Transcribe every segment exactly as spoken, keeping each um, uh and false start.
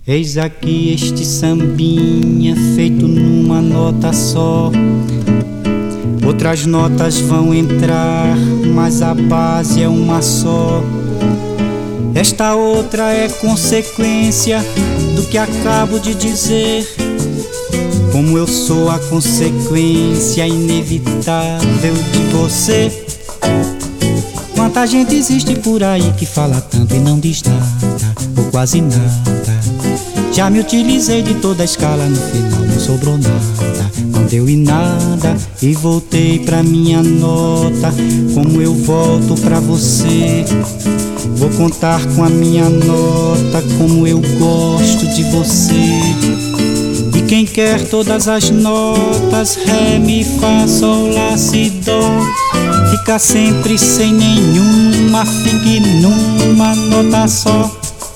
Eis aqui este sambinha feito numa nota só. Outras notas vão entrar, mas a base é uma só. Esta outra é consequência do que acabo de dizer. Como eu sou a consequência inevitável de você. Quanta gente existe por aí que fala tanto e não diz nada, ou quase nada. Já me utilizei de toda a escala, no final não sobrou nada. Não deu em nada e voltei pra minha nota. Como eu volto pra você, vou contar com a minha nota. Como eu gosto de você. E quem quer todas as notas, ré, mi, fá, sol, lá, si, dó, fica sempre sem nenhuma, fique numa nota só.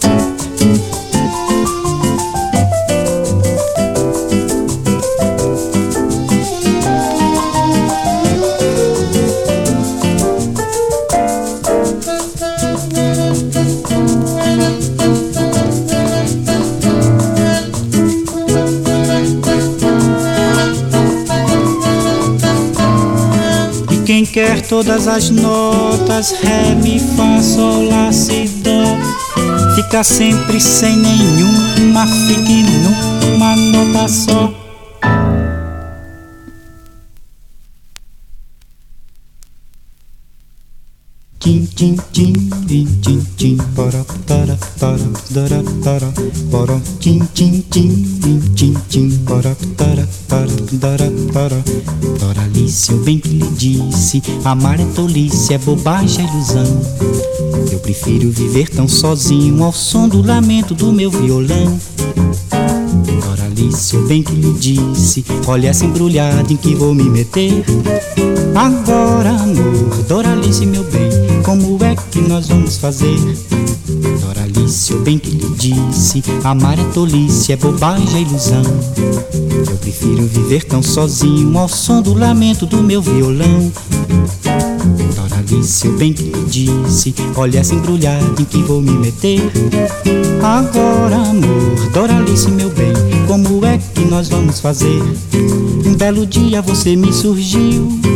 Quem quer todas as notas, ré, mi, fá, sol, lá, si, dó, fica sempre sem nenhuma, fique numa nota só. Tim, tim, tim, tim, tim, tim, para, para, para, para, para, para, tim, tim, tim, tim, tim, tim, para, para, para, para, para. Doralice, eu bem que lhe disse, amar é tolice, é bobagem, é ilusão. Eu prefiro viver tão sozinho ao som do lamento do meu violão. Doralice, eu bem que lhe disse, olha essa embrulhada em que vou me meter. Agora, amor, Doralice, meu bem, como é que nós vamos fazer? Doralice, eu bem que lhe disse, amar é tolice, é bobagem, é ilusão. Eu prefiro viver tão sozinho ao som do lamento do meu violão. Doralice, eu bem que lhe disse, olha essa embrulhada em que vou me meter. Agora, amor, Doralice, meu bem, como é que nós vamos fazer? Um belo dia você me surgiu